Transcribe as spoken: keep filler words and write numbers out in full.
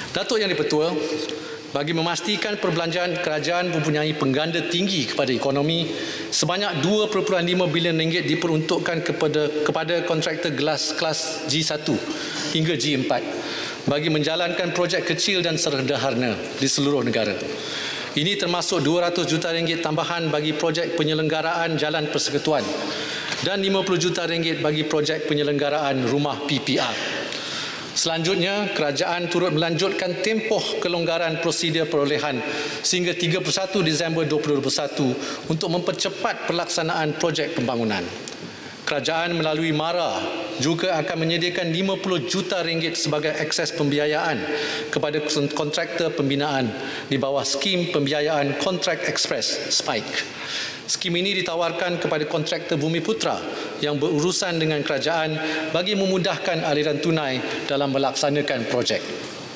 Datuk Yang di-Pertua, bagi memastikan perbelanjaan kerajaan mempunyai pengganda tinggi kepada ekonomi, sebanyak dua perpuluhan lima bilion ringgit diperuntukkan kepada kepada kontraktor gelas kelas G satu hingga G empat bagi menjalankan projek kecil dan sederhana di seluruh negara. Ini termasuk dua ratus juta ringgit tambahan bagi projek penyelenggaraan jalan persekutuan dan lima puluh juta ringgit bagi projek penyelenggaraan rumah P P R. Selanjutnya, kerajaan turut melanjutkan tempoh kelonggaran prosedur perolehan sehingga tiga puluh satu Disember dua ribu dua puluh satu untuk mempercepat pelaksanaan projek pembangunan. Kerajaan melalui MARA juga akan menyediakan lima puluh juta ringgit sebagai akses pembiayaan kepada kontraktor pembinaan di bawah skim pembiayaan Kontrak Express Spike. Skim ini ditawarkan kepada kontraktor Bumi Putra yang berurusan dengan kerajaan bagi memudahkan aliran tunai dalam melaksanakan projek.